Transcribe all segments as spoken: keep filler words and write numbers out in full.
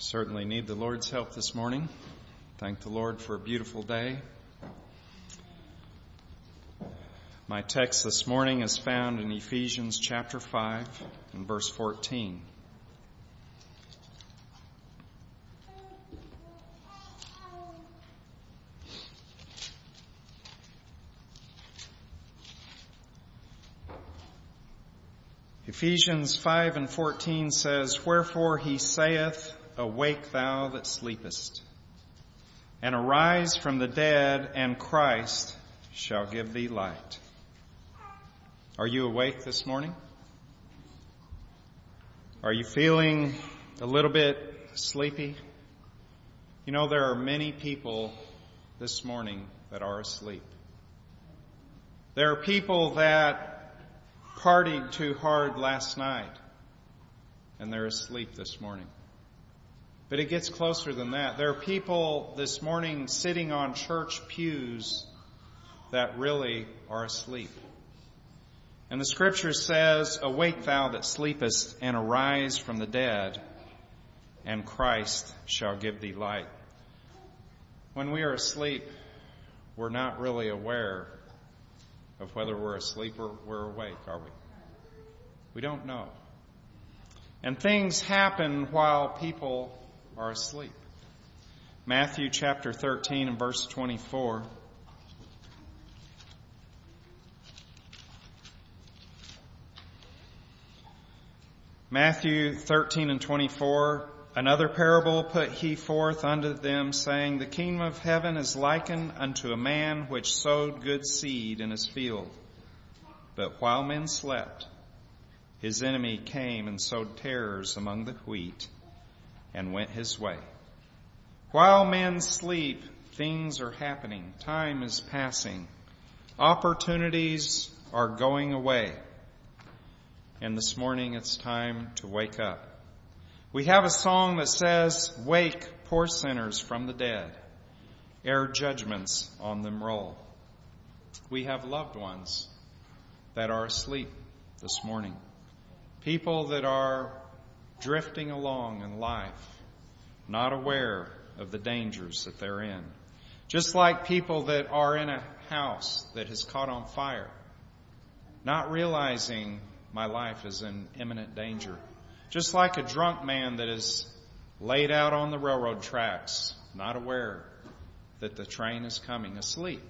Certainly need the Lord's help this morning. Thank the Lord for a beautiful day. My text this morning is found in Ephesians chapter five and verse fourteen. Ephesians five and fourteen says, "Wherefore he saith, Awake thou that sleepest, and arise from the dead, and Christ shall give thee light." Are you awake this morning? Are you feeling a little bit sleepy? You know, there are many people this morning that are asleep. There are people that partied too hard last night, and they're asleep this morning. But it gets closer than that. There are people this morning sitting on church pews that really are asleep. And the scripture says, "Awake thou that sleepest, and arise from the dead, and Christ shall give thee light." When we are asleep, we're not really aware of whether we're asleep or we're awake, are we? We don't know. And things happen while people are asleep. Matthew chapter thirteen and verse twenty-four. Matthew thirteen and twenty-four. "Another parable put he forth unto them, saying, The kingdom of heaven is likened unto a man which sowed good seed in his field. But while men slept, his enemy came and sowed tares among the wheat, and went his way." While men sleep, things are happening. Time is passing. Opportunities are going away. And this morning it's time to wake up. We have a song that says, "Wake, poor sinners from the dead, ere judgments on them roll." We have loved ones that are asleep this morning. People that are drifting along in life, not aware of the dangers that they're in. Just like people that are in a house that has caught on fire, not realizing my life is in imminent danger. Just like a drunk man that is laid out on the railroad tracks, not aware that the train is coming, asleep.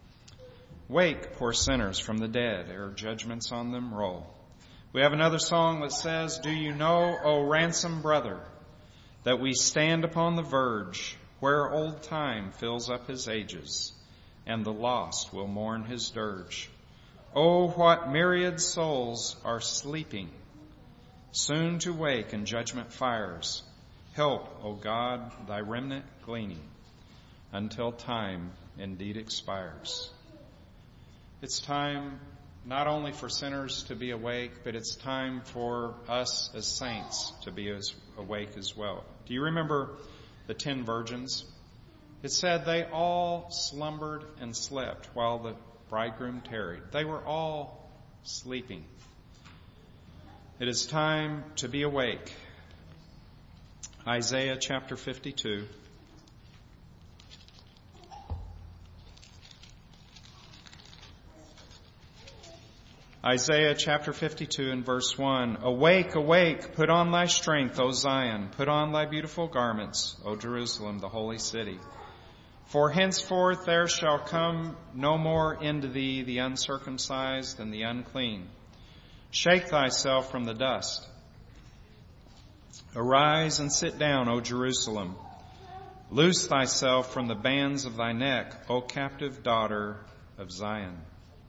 "Wake, poor sinners from the dead, ere judgments on them roll." We have another song that says, "Do you know, O ransomed brother, that we stand upon the verge, where old time fills up his ages, and the lost will mourn his dirge. Oh, what myriad souls are sleeping, soon to wake in judgment fires. Help, O God, thy remnant gleaning, until time indeed expires." It's time not only for sinners to be awake, but it's time for us as saints to be as awake as well. Do you remember the ten virgins? It said they all slumbered and slept while the bridegroom tarried. They were all sleeping. It is time to be awake. Isaiah chapter fifty-two. Isaiah chapter fifty-two and verse one. "Awake, awake, put on thy strength, O Zion. Put on thy beautiful garments, O Jerusalem, the holy city. For henceforth there shall come no more into thee the uncircumcised and the unclean. Shake thyself from the dust. Arise and sit down, O Jerusalem. Loose thyself from the bands of thy neck, O captive daughter of Zion."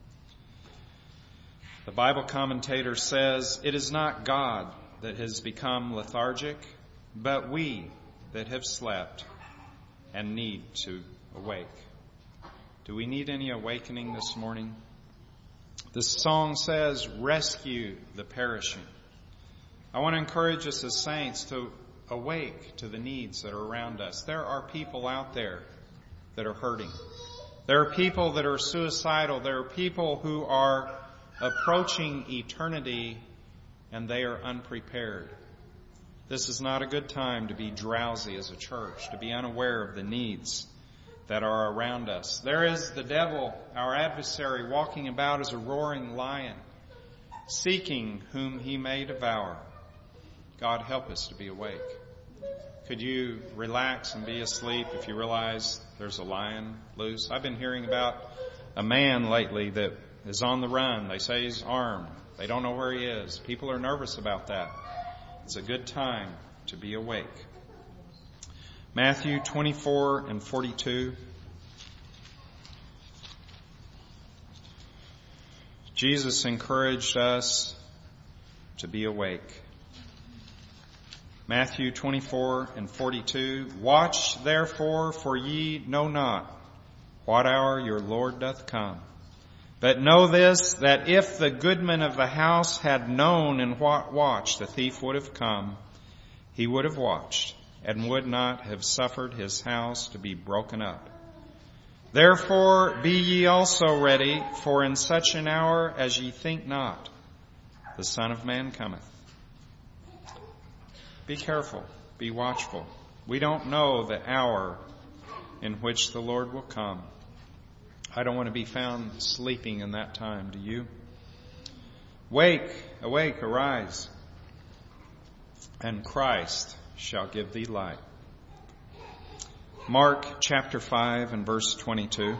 The Bible commentator says, "It is not God that has become lethargic, but we that have slept and need to awake." Do we need any awakening this morning? The song says, "Rescue the perishing." I want to encourage us as saints to awake to the needs that are around us. There are people out there that are hurting. There are people that are suicidal. There are people who are approaching eternity and they are unprepared. This is not a good time to be drowsy as a church, to be unaware of the needs that are around us. There is the devil, our adversary, walking about as a roaring lion, seeking whom he may devour. God, help us to be awake. Could you relax and be asleep if you realize there's a lion loose? I've been hearing about a man lately that is on the run. They say he's armed. They don't know where he is. People are nervous about that. It's a good time to be awake. Matthew twenty-four and forty-two. Jesus encouraged us to be awake. Matthew twenty-four and forty-two. Watch therefore, for ye know not what hour your Lord doth come. But know this, that if the goodman of the house had known in what watch the thief would have come, he would have watched, and would not have suffered his house to be broken up. Therefore be ye also ready, for in such an hour as ye think not, the Son of Man cometh. Be careful, be watchful. We don't know the hour in which the Lord will come. I don't want to be found sleeping in that time, do you? Wake, awake, arise, and Christ shall give thee light. Mark chapter five and verse twenty-two.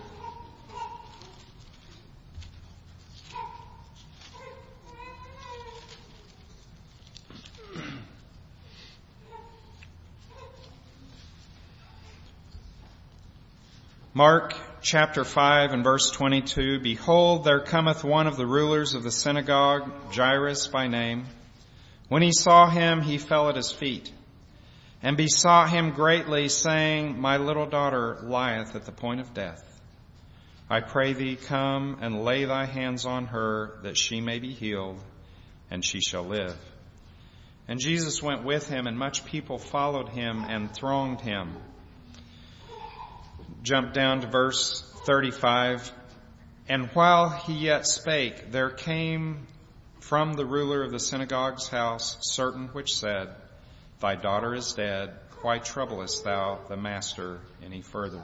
Mark chapter five and verse twenty-two. Behold, there cometh one of the rulers of the synagogue, Jairus by name. When he saw him, he fell at his feet, and besought him greatly, saying, My little daughter lieth at the point of death. I pray thee, come and lay thy hands on her, that she may be healed, and she shall live. And Jesus went with him, and much people followed him and thronged him. Jump down to verse thirty-five. And while he yet spake, there came from the ruler of the synagogue's house certain which said, Thy daughter is dead. Why troublest thou the master any further?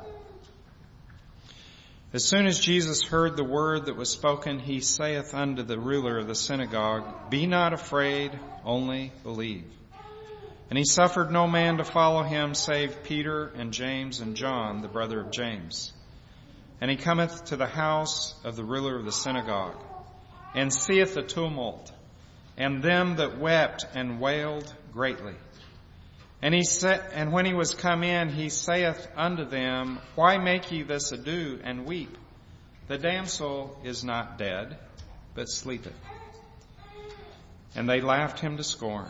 As soon as Jesus heard the word that was spoken, he saith unto the ruler of the synagogue, Be not afraid, only believe. And he suffered no man to follow him, save Peter and James and John, the brother of James. And he cometh to the house of the ruler of the synagogue, and seeth the tumult, and them that wept and wailed greatly. And he sa- and when he was come in, he saith unto them, Why make ye this ado, and weep? The damsel is not dead, but sleepeth. And they laughed him to scorn.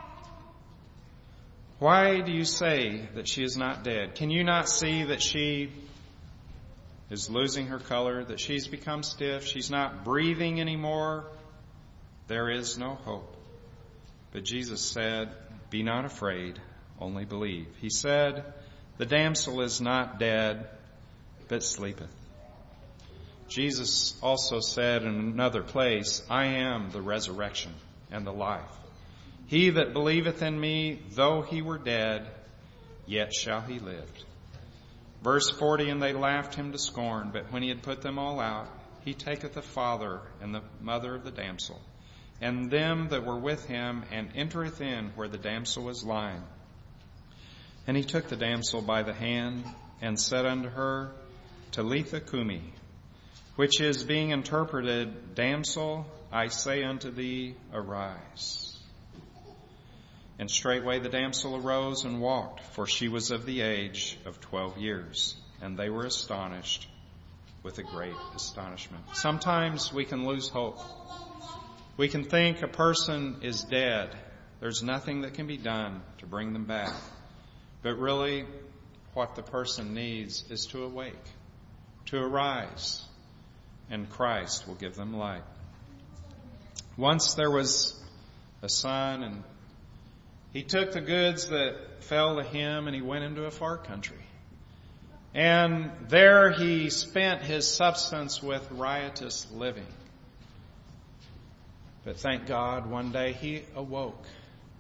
Why do you say that she is not dead? Can you not see that she is losing her color, that she's become stiff, she's not breathing anymore? There is no hope. But Jesus said, Be not afraid, only believe. He said, The damsel is not dead, but sleepeth. Jesus also said in another place, I am the resurrection and the life. He that believeth in me, though he were dead, yet shall he live. Verse forty, And they laughed him to scorn, but when he had put them all out, he taketh the father and the mother of the damsel, and them that were with him, and entereth in where the damsel was lying. And he took the damsel by the hand, and said unto her, Talitha cumi, which is being interpreted, Damsel, I say unto thee, arise. And straightway the damsel arose and walked, for she was of the age of twelve years. And they were astonished with a great astonishment. Sometimes we can lose hope. We can think a person is dead. There's nothing that can be done to bring them back. But really, what the person needs is to awake, to arise, and Christ will give them light. Once there was a son, and he took the goods that fell to him and he went into a far country. And there he spent his substance with riotous living. But thank God, one day he awoke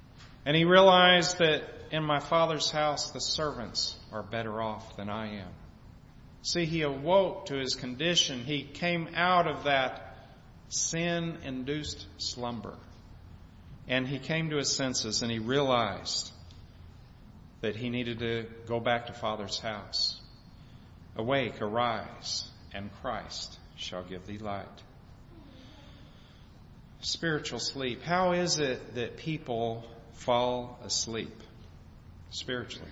And he realized that in my Father's house the servants are better off than I am. See, he awoke to his condition. He came out of that sin-induced slumber. And he came to his senses and he realized that he needed to go back to Father's house. Awake, arise, and Christ shall give thee light. Spiritual sleep. How is it that people fall asleep spiritually?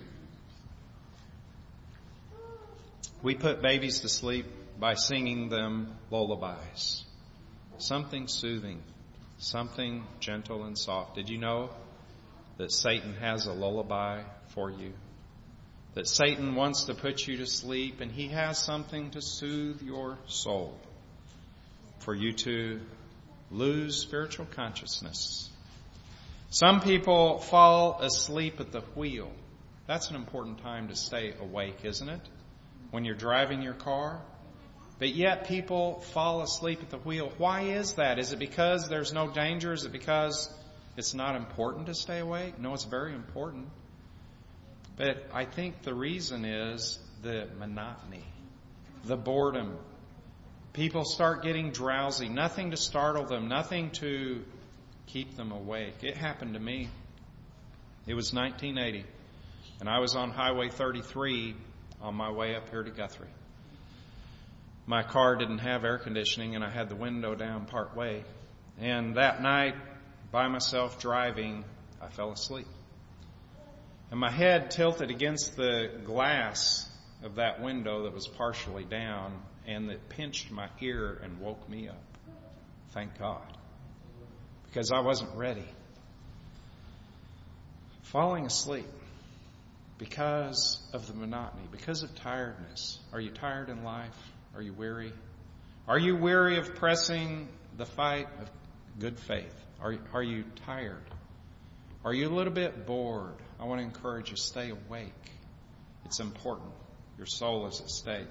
We put babies to sleep by singing them lullabies. Something soothing, something gentle and soft. Did you know that Satan has a lullaby for you? That Satan wants to put you to sleep, and he has something to soothe your soul for you to lose spiritual consciousness. Some people fall asleep at the wheel. That's an important time to stay awake, isn't it? When you're driving your car. But yet people fall asleep at the wheel. Why is that? Is it because there's no danger? Is it because it's not important to stay awake? No, it's very important. But I think the reason is the monotony, the boredom. People start getting drowsy, nothing to startle them, nothing to keep them awake. It happened to me. It was nineteen eighty, and I was on Highway thirty-three on my way up here to Guthrie. My car didn't have air conditioning, and I had the window down part way. And that night, by myself driving, I fell asleep. And my head tilted against the glass of that window that was partially down, and that pinched my ear and woke me up. Thank God. Because I wasn't ready. Falling asleep because of the monotony, because of tiredness. Are you tired in life? Are you weary? Are you weary of pressing the fight of good faith? Are, are you tired? Are you a little bit bored? I want to encourage you, stay awake. It's important. Your soul is at stake.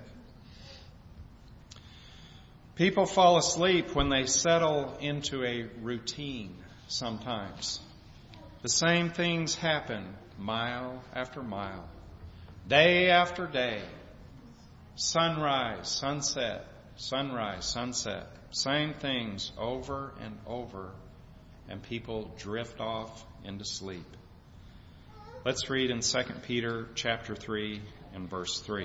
People fall asleep when they settle into a routine sometimes. The same things happen mile after mile, day after day. Sunrise, sunset, sunrise, sunset. Same things over and over, and people drift off into sleep. Let's read in Second Peter chapter three and verse three.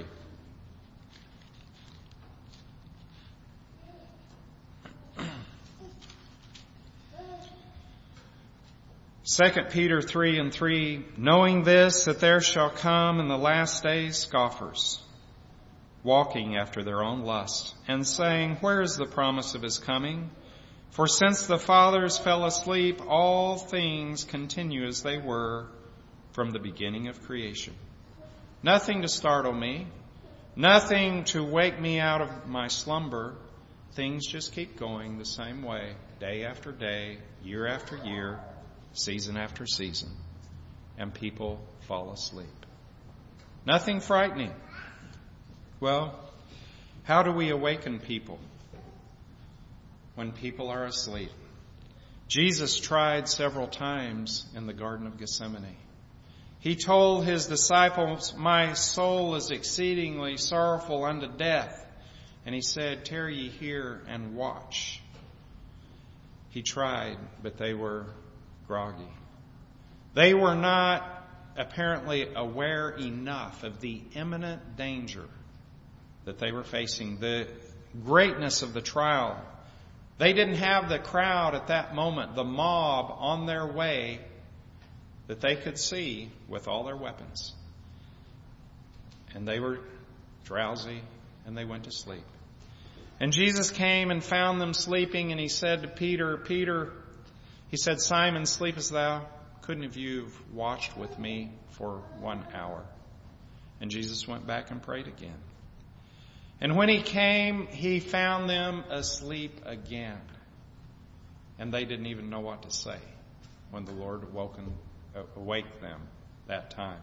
Second Peter three and three, knowing this, that there shall come in the last days scoffers, walking after their own lust, and saying, where is the promise of his coming? For since the fathers fell asleep, all things continue as they were from the beginning of creation. Nothing to startle me, nothing to wake me out of my slumber. Things just keep going the same way, day after day, year after year, season after season, and people fall asleep. Nothing frightening. Well, how do we awaken people when people are asleep? Jesus tried several times in the Garden of Gethsemane. He told his disciples, my soul is exceedingly sorrowful unto death. And he said, tarry ye here and watch. He tried, but they were groggy. They were not apparently aware enough of the imminent danger that they were facing, the greatness of the trial. They didn't have the crowd at that moment, the mob on their way that they could see with all their weapons. And they were drowsy and they went to sleep. And Jesus came and found them sleeping, and he said to Peter, Peter, he said, Simon, sleepest thou? Couldn't have you watched with me for one hour? And Jesus went back and prayed again. And when he came, he found them asleep again. And they didn't even know what to say when the Lord awoken, awaked them that time.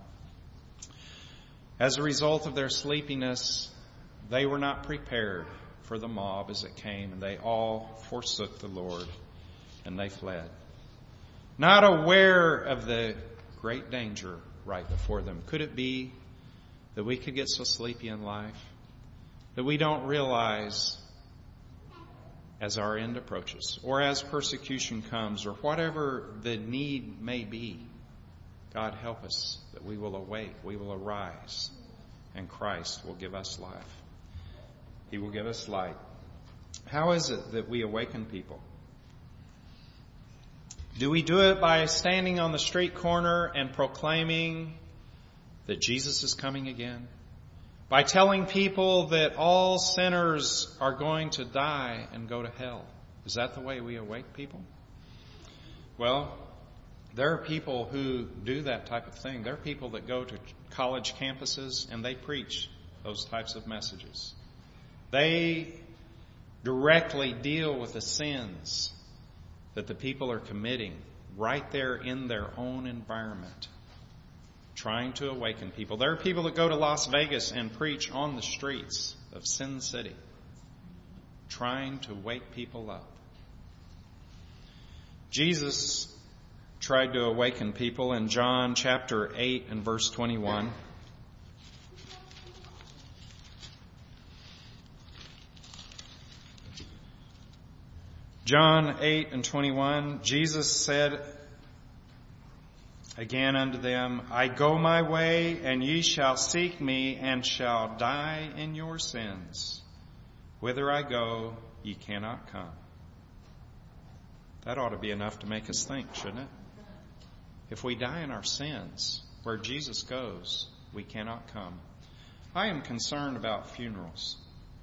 As a result of their sleepiness, they were not prepared for the mob as it came, and they all forsook the Lord, and they fled. not aware of the great danger right before them. Could it be that we could get so sleepy in life that we don't realize as our end approaches, or as persecution comes, or whatever the need may be, God help us that we will awake, we will arise, and Christ will give us life. He will give us light. How is it that we awaken people? Do we do it by standing on the street corner and proclaiming that Jesus is coming again? By telling people that all sinners are going to die and go to hell? Is that the way we awake people? Well, there are people who do that type of thing. There are people that go to college campuses and they preach those types of messages. They directly deal with the sins that the people are committing right there in their own environment, trying to awaken people. There are people that go to Las Vegas and preach on the streets of Sin City, trying to wake people up. Jesus tried to awaken people in John chapter eight and verse twenty-one. John eight and twenty-one, Jesus said again unto them, I go my way, and ye shall seek me, and shall die in your sins. Whither I go, ye cannot come. That ought to be enough to make us think, shouldn't it? If we die in our sins, where Jesus goes, we cannot come. I am concerned about funerals.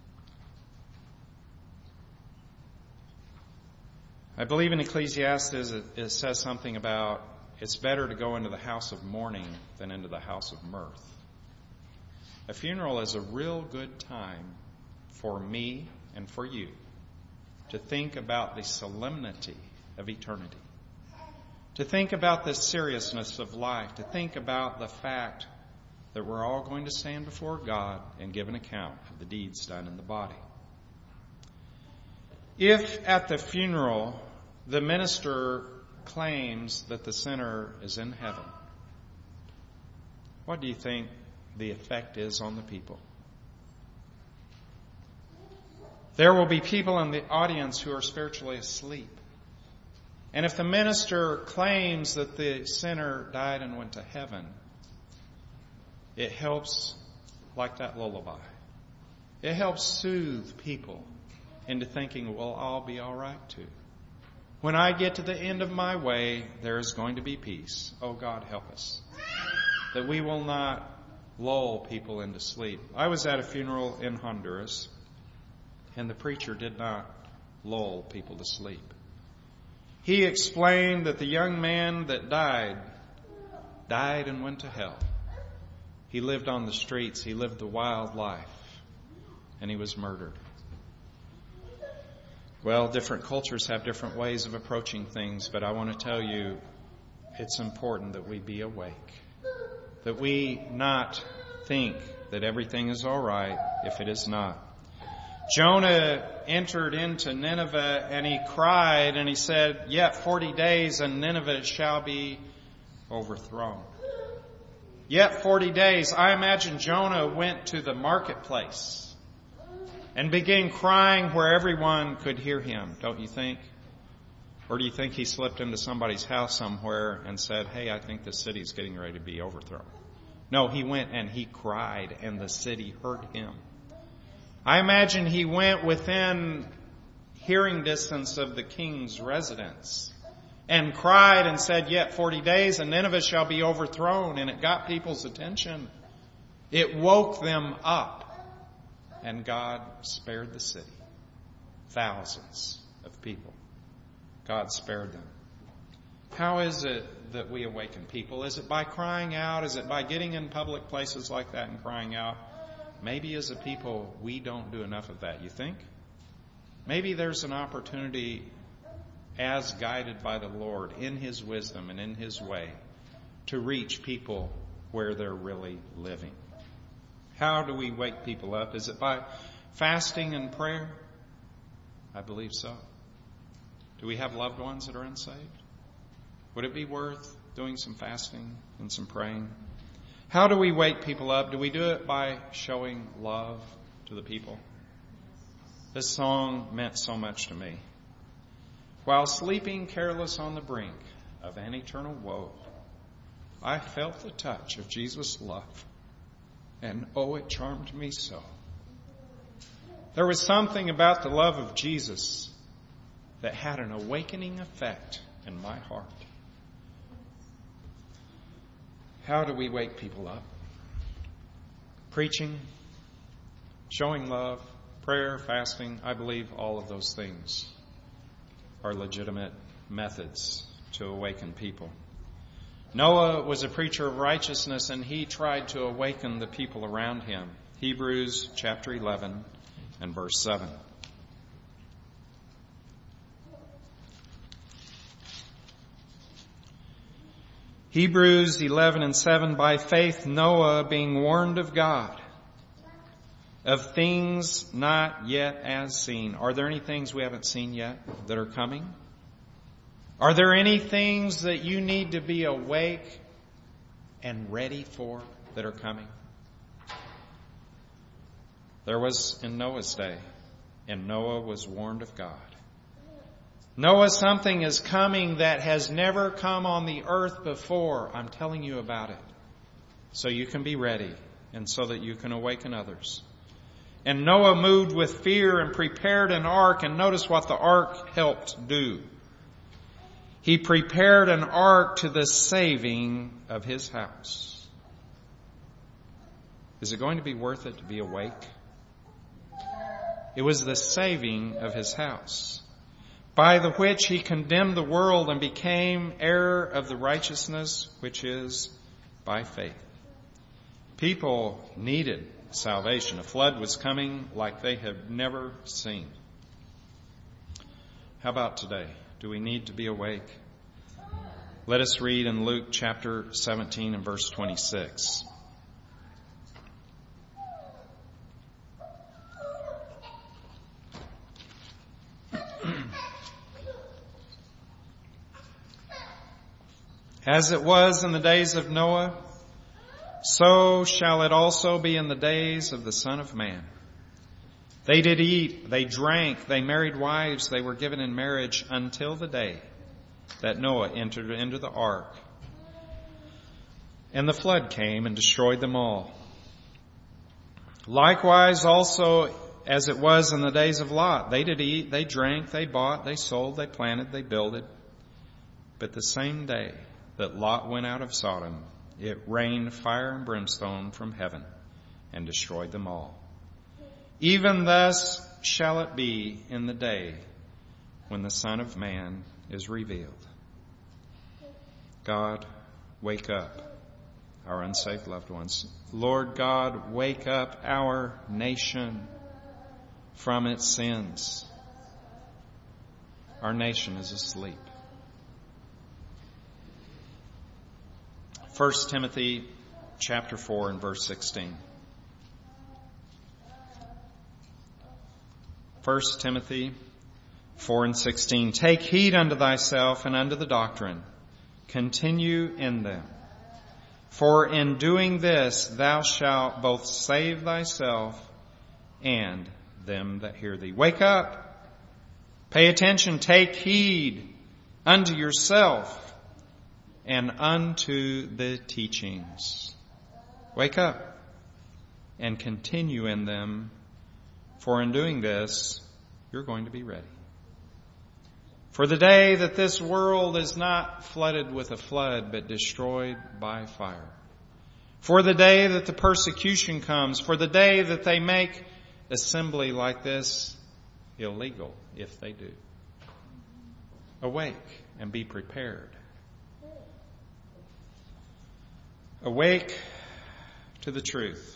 I believe in Ecclesiastes it, it says something about it's better to go into the house of mourning than into the house of mirth. A funeral is a real good time for me and for you to think about the solemnity of eternity, to think about the seriousness of life, to think about the fact that we're all going to stand before God and give an account of the deeds done in the body. If at the funeral the minister claims that the sinner is in heaven, what do you think the effect is on the people? There will be people in the audience who are spiritually asleep. And if the minister claims that the sinner died and went to heaven, it helps, like that lullaby, it helps soothe people into thinking, well, I'll be all right too. When I get to the end of my way, there is going to be peace. Oh, God, help us. That we will not lull people into sleep. I was at a funeral in Honduras, and the preacher did not lull people to sleep. He explained that the young man that died, died and went to hell. He lived on the streets. He lived the wild life, and he was murdered. Well, different cultures have different ways of approaching things, but I want to tell you it's important that we be awake, that we not think that everything is all right if it is not. Jonah entered into Nineveh and he cried and he said, yet forty days and Nineveh shall be overthrown. Yet forty days. I imagine Jonah went to the marketplace and began crying where everyone could hear him, don't you think? Or do you think he slipped into somebody's house somewhere and said, hey, I think the city's getting ready to be overthrown? No, he went and he cried and the city heard him. I imagine he went within hearing distance of the king's residence and cried and said, yet forty days and Nineveh shall be overthrown. And it got people's attention. It woke them up. And God spared the city. Thousands of people. God spared them. How is it that we awaken people? Is it by crying out? Is it by getting in public places like that and crying out? Maybe as a people, we don't do enough of that, you think? Maybe there's an opportunity, as guided by the Lord in His wisdom and in His way, to reach people where they're really living. How do we wake people up? Is it by fasting and prayer? I believe so. Do we have loved ones that are unsaved? Would it be worth doing some fasting and some praying? How do we wake people up? Do we do it by showing love to the people? This song meant so much to me. While sleeping careless on the brink of an eternal woe, I felt the touch of Jesus' love, and oh, it charmed me so. There was something about the love of Jesus that had an awakening effect in my heart. How do we wake people up? Preaching, showing love, prayer, fasting. I believe all of those things are legitimate methods to awaken people. Noah was a preacher of righteousness, and he tried to awaken the people around him. Hebrews chapter eleven and verse seven. Hebrews eleven and seven, by faith Noah, being warned of God of things not yet as seen. Are there any things we haven't seen yet that are coming? Are there any things that you need to be awake and ready for that are coming? There was in Noah's day, and Noah was warned of God. Noah, something is coming that has never come on the earth before. I'm telling you about it, so you can be ready and so that you can awaken others. And Noah moved with fear and prepared an ark, and notice what the ark helped do. He prepared an ark to the saving of his house. Is it going to be worth it to be awake? It was the saving of his house, by the which he condemned the world and became heir of the righteousness which is by faith. People needed salvation. A flood was coming like they had never seen. How about today? Do we need to be awake? Let us read in Luke chapter seventeen and verse twenty-six. As it was in the days of Noah, so shall it also be in the days of the Son of Man. They did eat, they drank, they married wives, they were given in marriage until the day that Noah entered into the ark. And the flood came and destroyed them all. Likewise also as it was in the days of Lot, they did eat, they drank, they bought, they sold, they planted, they builded. But the same day that Lot went out of Sodom, it rained fire and brimstone from heaven and destroyed them all. Even thus shall it be in the day when the Son of Man is revealed. God, wake up our unsaved loved ones. Lord God, wake up our nation from its sins. Our nation is asleep. First Timothy chapter four and verse sixteen. First Timothy four and sixteen. Take heed unto thyself and unto the doctrine. Continue in them. For in doing this thou shalt both save thyself and them that hear thee. Wake up. Pay attention. Take heed unto yourself and unto the teachings. Wake up and continue in them, for in doing this, you're going to be ready. For the day that this world is not flooded with a flood, but destroyed by fire. For the day that the persecution comes, for the day that they make assembly like this illegal, if they do. Awake and be prepared. Awake to the truth.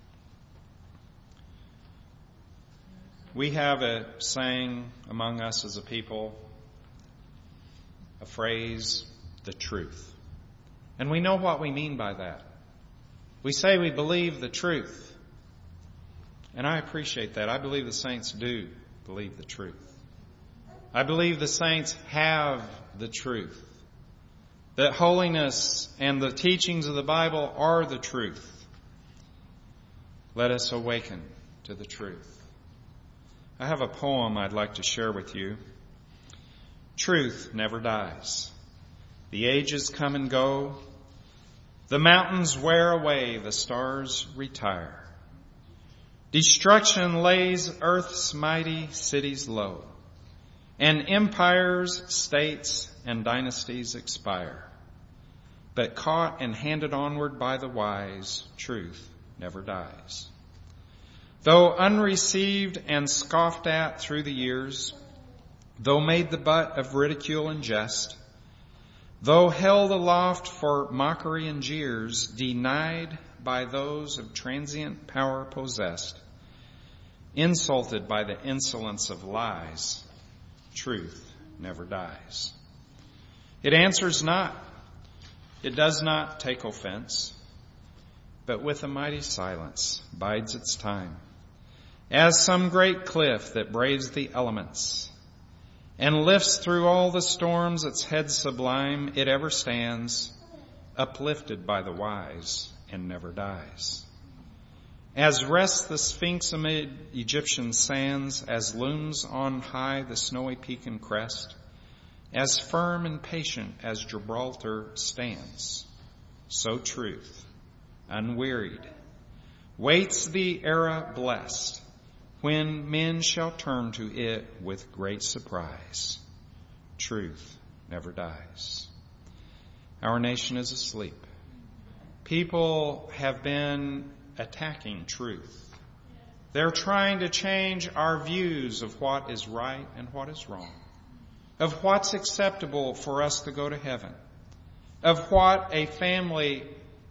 We have a saying among us as a people, a phrase, the truth. And we know what we mean by that. We say we believe the truth. And I appreciate that. I believe the saints do believe the truth. I believe the saints have the truth. that holiness and the teachings of the Bible are the truth. Let us awaken to the truth. I have a poem I'd like to share with you. Truth never dies. The ages come and go. The mountains wear away. The stars retire. Destruction lays earth's mighty cities low, and empires, states, and dynasties expire. But caught and handed onward by the wise, truth never dies. Though unreceived and scoffed at through the years, though made the butt of ridicule and jest, though held aloft for mockery and jeers, denied by those of transient power possessed, insulted by the insolence of lies, truth never dies. It answers not, it does not take offense, but with a mighty silence bides its time, as some great cliff that braves the elements and lifts through all the storms its head sublime, it ever stands, uplifted by the wise, and never dies. As rests the Sphinx amid Egyptian sands, as looms on high the snowy peak and crest, as firm and patient as Gibraltar stands, so truth, unwearied, waits the era blessed, when men shall turn to it with great surprise. Truth never dies. Our nation is asleep. People have been attacking truth. They're trying to change our views of what is right and what is wrong, of what's acceptable for us to go to heaven, of what a family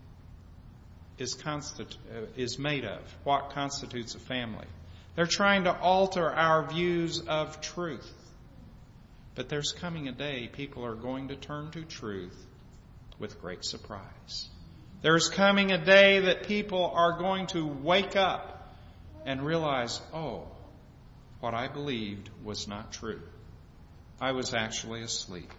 is, constitu- is made of, what constitutes a family. They're trying to alter our views of truth. But there's coming a day people are going to turn to truth with great surprise. There's coming a day that people are going to wake up and realize, oh, what I believed was not true. I was actually asleep.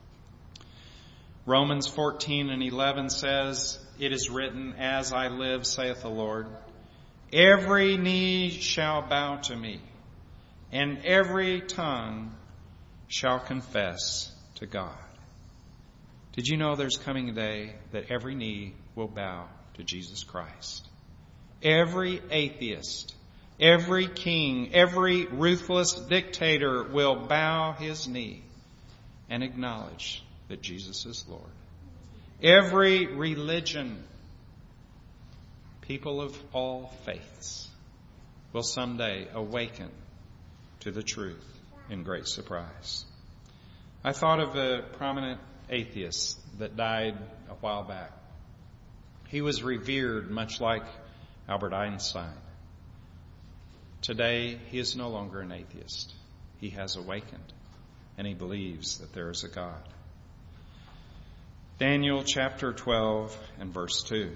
Romans fourteen and eleven says, "It is written, as I live, saith the Lord, every knee shall bow to me, and every tongue shall confess to God." Did you know there's coming a day that every knee will bow to Jesus Christ? Every atheist, every king, every ruthless dictator will bow his knee and acknowledge that Jesus is Lord. Every religion, people of all faiths, will someday awaken to the truth in great surprise. I thought of a prominent atheist that died a while back. He was revered much like Albert Einstein. Today, he is no longer an atheist. He has awakened, and he believes that there is a God. Daniel chapter twelve and verse two.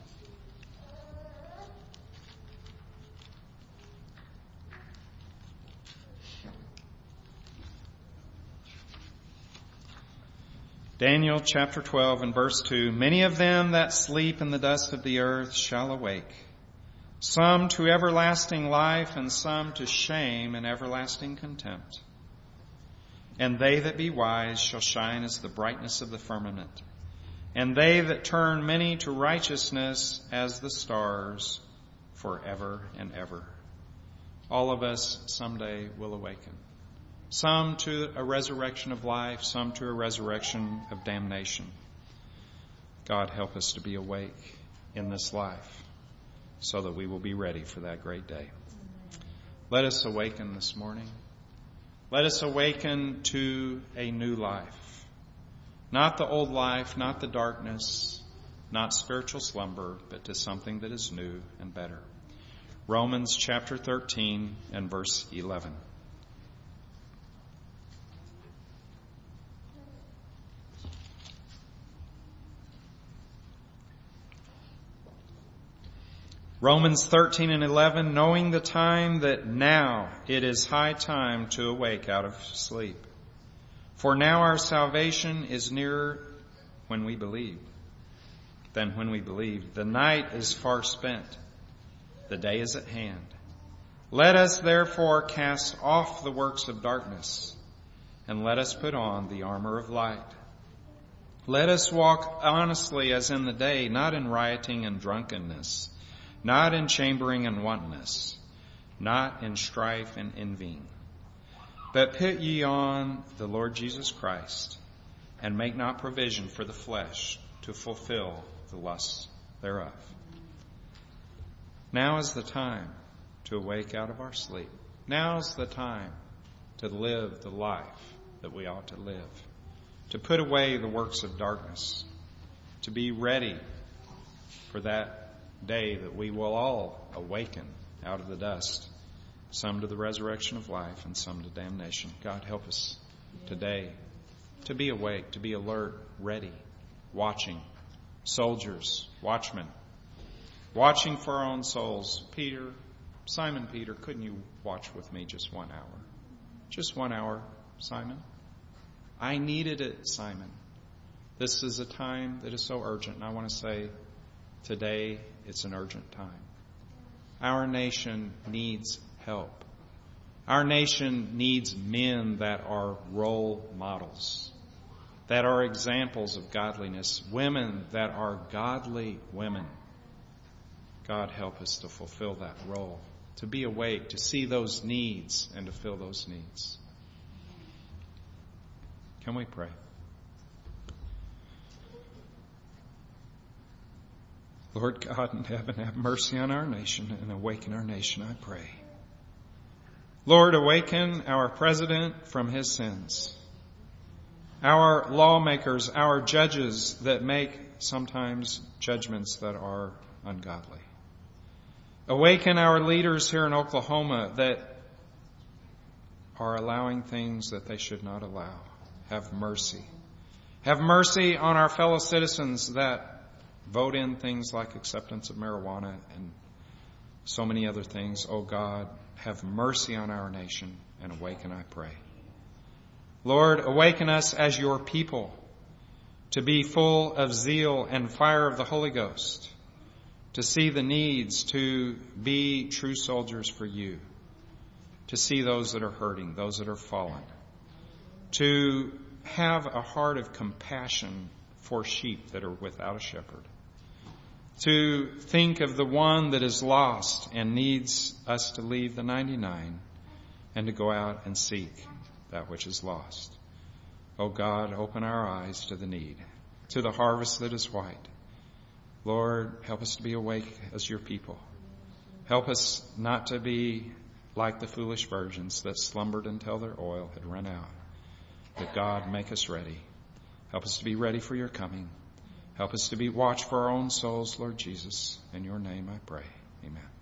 Daniel chapter twelve and verse two, "Many of them that sleep in the dust of the earth shall awake, some to everlasting life, and some to shame and everlasting contempt. And they that be wise shall shine as the brightness of the firmament, and they that turn many to righteousness as the stars forever and ever." All of us someday will awaken. Some to a resurrection of life, some to a resurrection of damnation. God help us to be awake in this life so that we will be ready for that great day. Let us awaken this morning. Let us awaken to a new life. Not the old life, not the darkness, not spiritual slumber, but to something that is new and better. Romans chapter thirteen and verse eleven. Romans thirteen and eleven, "Knowing the time that now it is high time to awake out of sleep. For now our salvation is nearer when we believed, than when we believed. The night is far spent. The day is at hand. Let us therefore cast off the works of darkness, and let us put on the armor of light. Let us walk honestly as in the day, not in rioting and drunkenness, not in chambering and wantonness, not in strife and envying. But put ye on the Lord Jesus Christ, and make not provision for the flesh to fulfill the lusts thereof. Now is the time to awake out of our sleep. Now is the time to live the life that we ought to live, to put away the works of darkness, to be ready for that day that we will all awaken out of the dust, some to the resurrection of life and some to damnation. God, help us today to be awake, to be alert, ready, watching, soldiers, watchmen, watching for our own souls. Peter, Simon Peter, couldn't you watch with me just one hour? Just one hour, Simon. I needed it, Simon. This is a time that is so urgent, and I want to say today it's an urgent time. Our nation needs help. Our nation needs men that are role models, that are examples of godliness, women that are godly women. God, help us to fulfill that role, to be awake, to see those needs, and to fill those needs. Can we pray? Lord God in heaven, have mercy on our nation and awaken our nation, I pray. Lord, awaken our president from his sins, our lawmakers, our judges that make sometimes judgments that are ungodly. Awaken our leaders here in Oklahoma that are allowing things that they should not allow. Have mercy. Have mercy on our fellow citizens that vote in things like acceptance of marijuana and so many other things. Oh God, have mercy on our nation and awaken, I pray. Lord, awaken us as your people to be full of zeal and fire of the Holy Ghost, to see the needs, to be true soldiers for you, to see those that are hurting, those that are fallen, to have a heart of compassion for sheep that are without a shepherd, to think of the one that is lost and needs us to leave the ninety-nine and to go out and seek that which is lost. Oh God, open our eyes to the need, to the harvest that is white. Lord, help us to be awake as your people. Help us not to be like the foolish virgins that slumbered until their oil had run out. But God, make us ready. Help us to be ready for your coming. Help us to be watch for our own souls, Lord Jesus. In your name I pray. Amen.